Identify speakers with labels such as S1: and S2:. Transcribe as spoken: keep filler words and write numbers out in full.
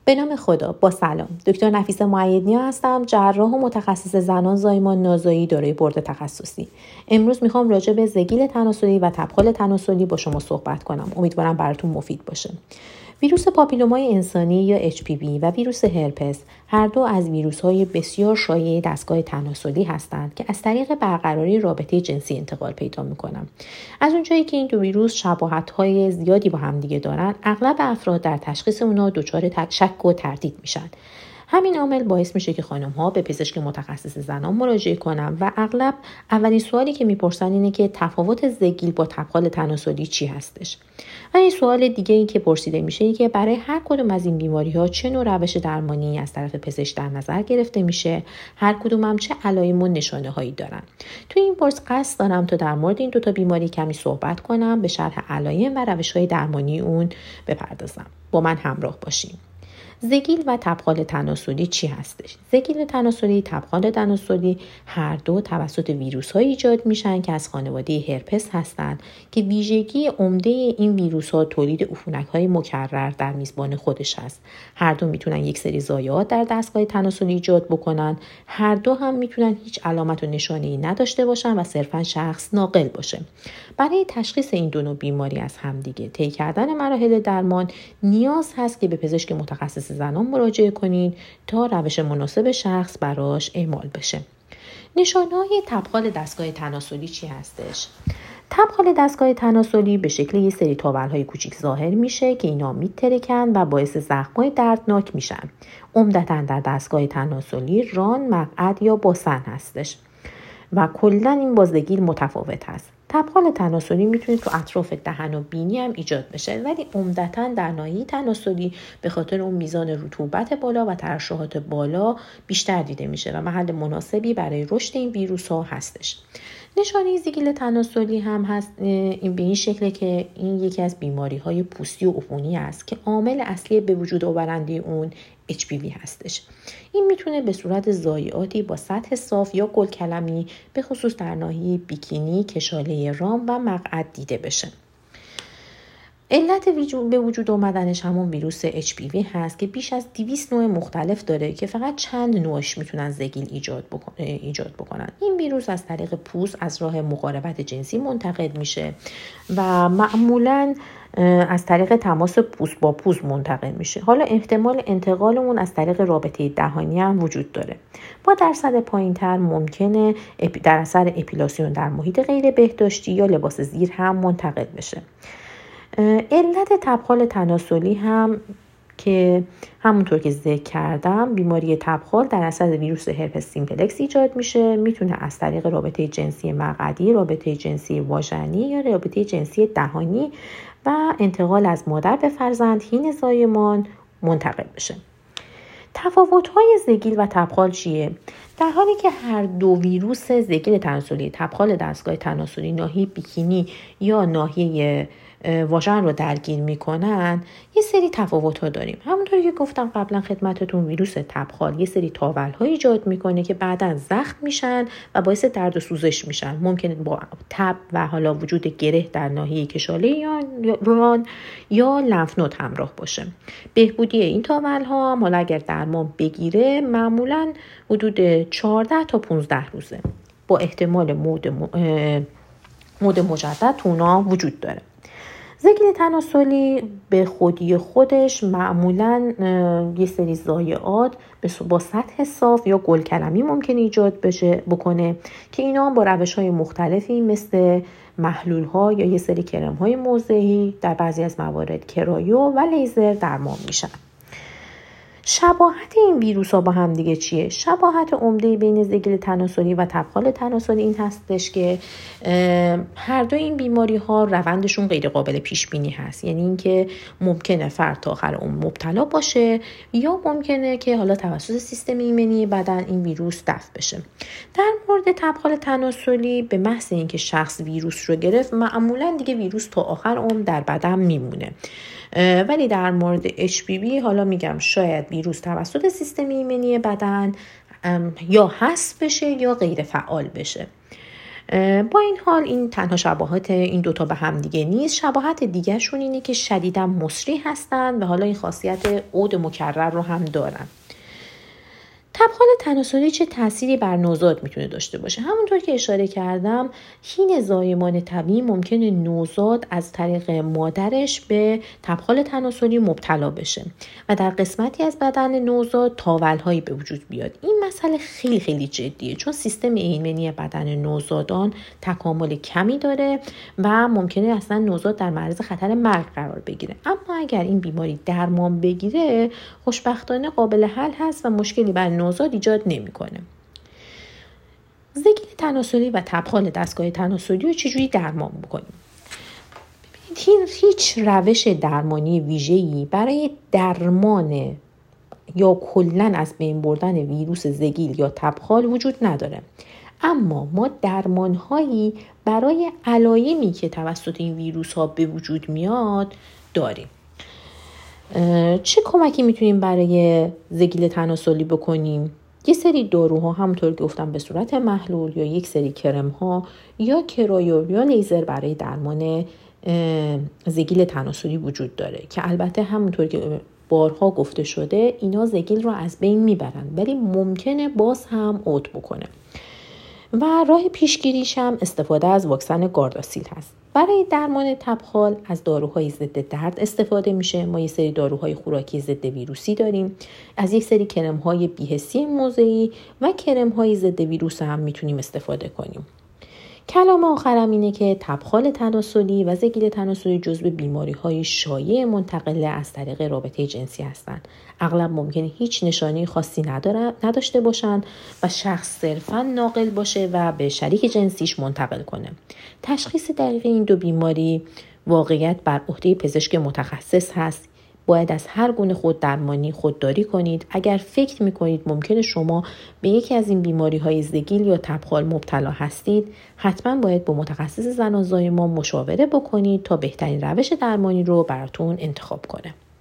S1: به نام خدا. با سلام. دکتر نفیسه معیدنیا هستم، جراح و متخصص زنان زایمان نازایی دارای بورد تخصصی. امروز میخوام راجع به زگیل تناسلی و تبخال تناسلی با شما صحبت کنم. امیدوارم براتون مفید باشه. ویروس پاپیلومای انسانی یا اچ پی وی و ویروس هرپس هر دو از ویروس‌های بسیار شایع دستگاه تناسلی هستند که از طریق برقراری رابطه جنسی انتقال پیدا می‌کنند. از اونجایی که این دو ویروس شباهت‌های زیادی با همدیگه دارن، اغلب افراد در تشخیص اونها دچار شک و تردید میشن. همین عامل باعث میشه که خانم‌ها به پزشک متخصص زنان مراجعه کنن و اغلب اولین سوالی که میپرسن اینه که تفاوت زگیل با تبخال تناسلی چی هستش. و این سوال دیگه این که پرسیده میشه که برای هر کدوم از این بیماری‌ها چه نوع روش درمانی از طرف پزشک در نظر گرفته میشه، هر کدوم هم چه علائم و نشانه‌هایی دارن. تو این پرس قصد دارم تا در مورد این دو تا بیماری کمی صحبت کنم، به شرح علائم و روش‌های درمانی اون بپردازم. با من همراه باشین. زگیل و تبخال تناسلی چی هستش؟ زگیل تناسلی، تبخال تناسلی هر دو توسط ویروس‌ها ایجاد میشن که از خانواده هرپس هستند که ویژگی عمده این ویروس‌ها تولید عفونت‌های مکرر در میزبان خودش هست. هر دو میتونن یک سری ضایعات در دستگاه تناسلی ایجاد بکنن. هر دو هم میتونن هیچ علامت و نشانه‌ای نداشته باشن و صرفاً شخص ناقل باشه. برای تشخیص این دو نوع بیماری از همدیگه طی کردن مراحل درمان نیاز هست که به پزشک متخصص زنان مراجعه کنین تا روش مناسب شخص براش اعمال بشه. نشانه‌های تبخال دستگاه تناسلی چی هستش؟ تبخال دستگاه تناسلی به شکل یه سری تاول‌های کوچیک ظاهر میشه که اینا میترکن و باعث زخم‌های دردناک میشن. عمدتاً در دستگاه تناسلی ران، مقعد یا باسن هستش و کلاً این با زگیل متفاوت هست. تبخال تناسلی میتونه تو اطراف دهن و بینی هم ایجاد بشه، ولی عمدتاً در ناحیه تناسلی به خاطر اون میزان رطوبت بالا و ترشحات بالا بیشتر دیده میشه و محل مناسبی برای رشد این ویروس ها هستش. نشانه زگیل تناسلی هم هست این به این شکله که این یکی از بیماری های پوستی و عفونی است که عامل اصلی به وجود آورنده اون اچ پی وی هستش. این میتونه به صورت ضایعاتی با سطح صاف یا گلکلمی به خصوص در ناحیه بیکینی، کشاله رام و مقعد دیده بشه. علت به وجود آمدنش همون ویروس اچ پی وی هست که بیش از دویست نوع مختلف داره که فقط چند نوعش میتونن زگیل ایجاد بکن... ایجاد بکنن. این ویروس از طریق پوست از راه مقاربت جنسی منتقل میشه و معمولاً از طریق تماس پوست با پوست منتقل میشه. حالا احتمال انتقال اون از طریق رابطه دهانی هم وجود داره. با درصد پایین‌تر ممکنه در اثر اپیلاسیون در محیط غیر بهداشتی یا لباس زیر هم منتقل بشه. علت تبخال تناسلی هم که همونطور که ذکر کردم بیماری تبخال در اثر ویروس هرپس سیمپلکس ایجاد میشه. میتونه از طریق رابطه جنسی مقعدی، رابطه جنسی واژنی یا رابطه جنسی دهانی و انتقال از مادر به فرزند حین زایمان منتقل بشه. تفاوت‌های زگیل و تبخال چیه؟ در حالی که هر دو ویروس زگیل تناسلی، تبخال دستگاه تناسلی ناحیه بیکینی یا ناحیه واژن رو درگیر میکنن، یه سری تفاوت‌ها داریم. همونطوری که گفتم قبلا خدمتتون، ویروس تبخال یه سری تاول‌ها ایجاد میکنه که بعداً زخم میشن و باعث درد و سوزش میشن. ممکنه با تب و حالا وجود گره در ناحیه کشاله یا ران یا لنف نود همراه باشه. بهبودی این تاول‌ها هم حالا اگر درمان بگیره معمولاً حدود چهارده تا پانزده روزه با احتمال مود مود مجدد تو اونا وجود داره. زگیل تناسلی به خودی خودش معمولاً یه سری ضایعات با سطح صاف یا گلکلمی ممکن ایجاد بشه بکنه که اینا با روش‌های مختلفی مثل محلول‌ها یا یه سری کرم‌های موضعی، در بعضی از موارد کرایو و لیزر درمان میشن. شباهت این ویروس ها با هم دیگه چیه؟ شباهت عمده بین زگیل تناسلی و تبخال تناسلی این هستش که هر دو این بیماری ها روندشون غیر قابل پیش بینی هست. یعنی اینکه ممکنه فرد تا آخر عمر مبتلا باشه یا ممکنه که حالا توسط سیستم ایمنی بدن این ویروس دفع بشه. در مورد تبخال تناسلی به محض اینکه شخص ویروس رو گرفت معمولا دیگه ویروس تا آخر عمر در بدن میمونه. ولی در مورد اچ پی وی حالا میگم شاید ویروس توسط سیستم ایمنی بدن یا حذف بشه یا غیر فعال بشه. با این حال این تنها شباهت این دوتا به هم دیگه نیست. شباهت دیگه شون اینه که شدیداً مسری هستن و حالا این خاصیت عود مکرر رو هم دارن. تبخال تناسلی چه تأثیری بر نوزاد میتونه داشته باشه؟ همونطور که اشاره کردم، هین زایمان طبیعی ممکنه نوزاد از طریق مادرش به تبخال تناسلی مبتلا بشه و در قسمتی از بدن نوزاد تاولهایی به وجود بیاد. این مسئله خیلی خیلی جدیه، چون سیستم ایمنی بدن نوزادان تکامل کمی داره و ممکنه اصلا نوزاد در معرض خطر مرگ قرار بگیره. اما اگر این بیماری درمان بگیره، خوشبختانه قابل حل هست و مشکلی بر نوزاد ایجاد نمی‌کنه. زگیل تناسلی و تبخال دستگاه تناسلی رو چجوری درمان بکنیم؟ ببینید، هیچ روش درمانی ویژه‌ای برای درمان یا کلاً از بین بردن ویروس زگیل یا تبخال وجود نداره. اما ما درمان‌هایی برای علایمی که توسط این ویروس‌ها به وجود میاد داریم. چه کمکی میتونیم برای زگیل تناسلی بکنیم؟ یه سری داروها همونطور که گفتم به صورت محلول یا یک سری کرم ها یا کرایو یا لیزر برای درمان زگیل تناسلی وجود داره که البته همونطور که بارها گفته شده اینا زگیل رو از بین میبرن، ولی ممکنه باز هم عود بکنه. و راه پیشگیریش هم استفاده از واکسن گارداسیل هست. برای درمان تبخال از داروهای ضد درد استفاده میشه. ما یه سری داروهای خوراکی ضد ویروسی داریم. از یک سری کرم‌های بی‌حسی موضعی و کرم‌های ضد ویروس هم میتونیم استفاده کنیم. کلام آخرم اینه که تبخال تناسلی و زگیل تناسلی جزو بیماری‌های شایع منتقله از طریق رابطه جنسی هستند. اغلب ممکنه هیچ نشانه خاصی نداشته باشن و شخص صرفاً ناقل باشه و به شریک جنسیش منتقل کنه. تشخیص دقیق این دو بیماری واقعیت بر عهده پزشک متخصص هست. باید از هر گونه خود درمانی خودداری کنید. اگر فکر میکنید ممکنه شما به یکی از این بیماری های زگیل یا تبخال مبتلا هستید، حتما باید با متخصص زنان زایمان مشاوره بکنید تا بهترین روش درمانی رو براتون انتخاب کنه.